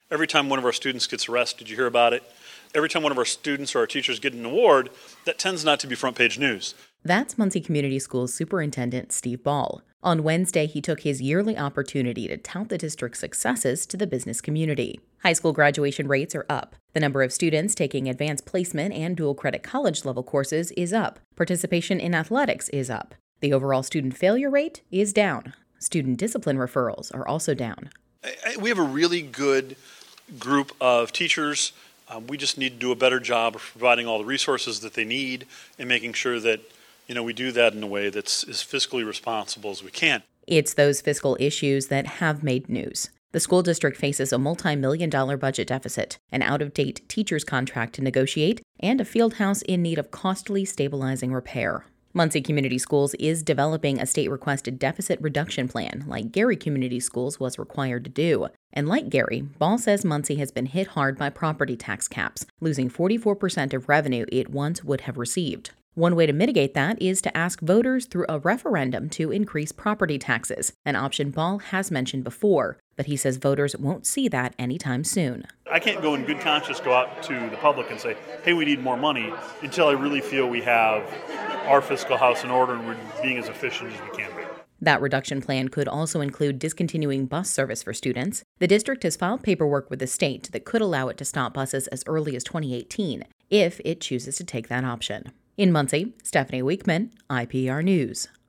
Every time one of our students gets arrested, did you hear about it? Every time one of our students or our teachers get an award, that tends not to be front page news. That's Muncie Community Schools Superintendent Steve Ball. On Wednesday, he took his yearly opportunity to tout the district's successes to the business community. High school graduation rates are up. The number of students taking advanced placement and dual credit college level courses is up. Participation in athletics is up. The overall student failure rate is down. Student discipline referrals are also down. We have a really good group of teachers. We just need to do a better job of providing all the resources that they need and making sure that we do that in a way that's as fiscally responsible as we can. It's those fiscal issues that have made news. The school district faces a multi-million-dollar budget deficit, an out-of-date teacher's contract to negotiate, and a field house in need of costly stabilizing repair. Muncie Community Schools is developing a state-requested deficit reduction plan like Gary Community Schools was required to do. And like Gary, Ball says Muncie has been hit hard by property tax caps, losing 44% of revenue it once would have received. One way to mitigate that is to ask voters through a referendum to increase property taxes, an option Ball has mentioned before, but he says voters won't see that anytime soon. I can't go in good conscience go out to the public and say, hey, we need more money, until I really feel we have our fiscal house in order and we're being as efficient as we can be. That reduction plan could also include discontinuing bus service for students. The district has filed paperwork with the state that could allow it to stop buses as early as 2018, if it chooses to take that option. In Muncie, Stephanie Weekman, IPR News.